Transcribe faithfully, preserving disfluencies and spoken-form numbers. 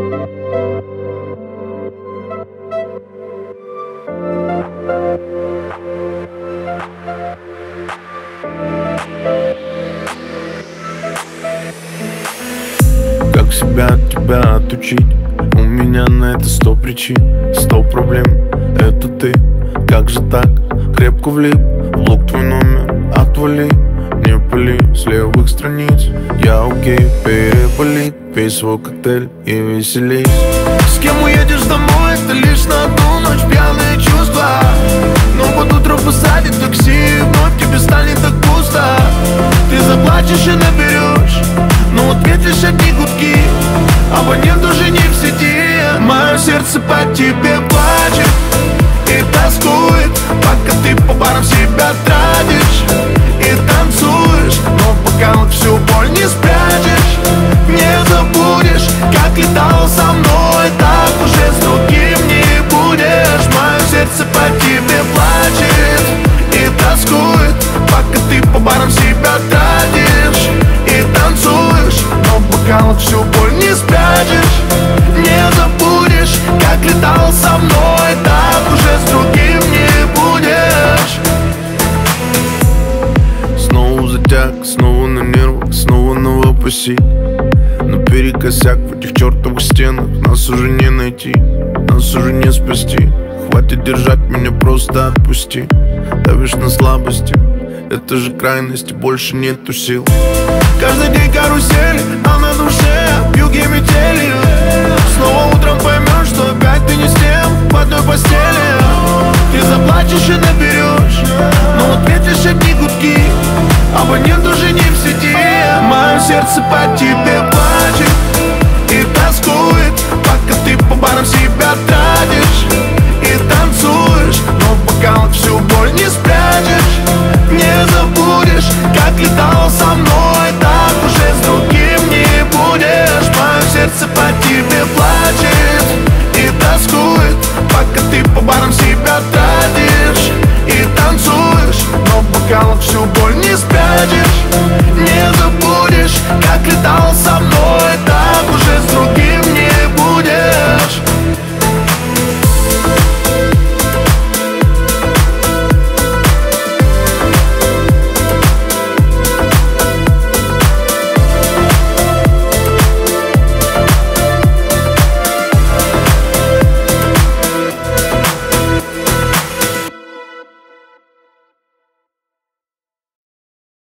Как себя от тебя отучить? У меня на это сто причин, сто проблем. Это ты, как же так? Крепко влип в лук твой номер. Отвали, не пали с левых страниц. Я окей, переболит. Пей свой коктейль и веселись. С кем уедешь домой, это лишь на одну ночь. Пьяные чувства, но под утро посадит такси, и вновь тебе станет так пусто. Ты заплачешь и наберешь, но ответишь одни гудки. Абонент уже не в сети. Мое сердце по тебе плачет и тоскует, пока ты по барам себя тратишь и танцуешь. Но пока вот всю боль не спрячешь, не забудешь, как летал со мной, так уже с другим не будешь. Мое сердце по тебе плачет и тоскует, пока ты по барам себя тратишь и танцуешь. Но пока вот всю боль не спрячешь, не забудешь, как летал со мной, так уже с другим не будешь. Снова затяг, снова на нервах, снова на вопросе. Но перекосяк в этих чертовых стенах. Нас уже не найти, нас уже не спасти. Хватит держать меня, просто отпусти. Давишь на слабости, это же крайность, больше нету сил. Каждый день карусель, а на душе вьюги метели. Снова утром поймешь, что опять ты не с тем в одной постели. Ты заплачешь и наберешь, но ответишь одни гудки. Абонент уже не в сети. Мое сердце по тебе плачет и тоскует, пока ты по барам себя тратишь и танцуешь. Но пока вот всю боль не спрячешь, не забудешь, как летал со мной.